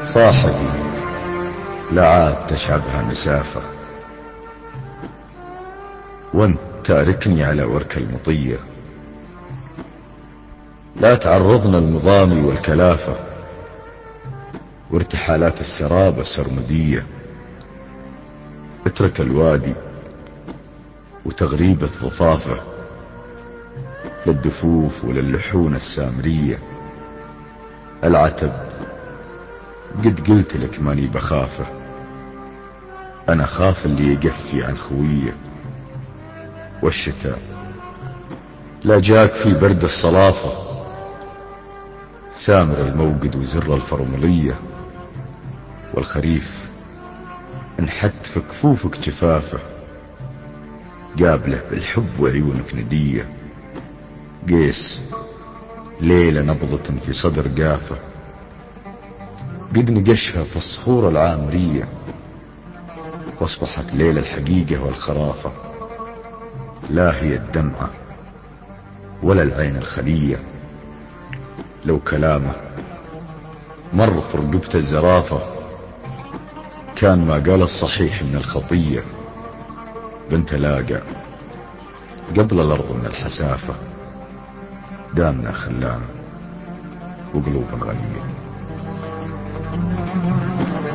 صاحبي لا عاد تشعبها مسافة، وانت تاركني على ورك المطية. لا تعرضنا المضامي والكلافة وارتحالات السراب السرمدية. اترك الوادي وتغريبة ضفافه للدفوف وللحون السامرية. العتب قد قلت لك ماني بخافه، أنا خاف اللي يقفي عن خويه. والشتاء لا جاك في برد الصلافة، سامر الموقد وزر الفرملية. والخريف انحت في كفوفك جفافه، قابله بالحب وعيونك ندية. قيس ليلة نبضة في صدر قافه، قد نقشها في الصخور العامرية. واصبحت ليلة الحقيقة والخرافة، لا هي الدمعة ولا العين الخلية. لو كلامه مر في رقبة الزرافة، كان ما قال الصحيح من الخطية. بنت لاقى قبل الأرض من الحسافة، دامنا خلان وقلوب غنية.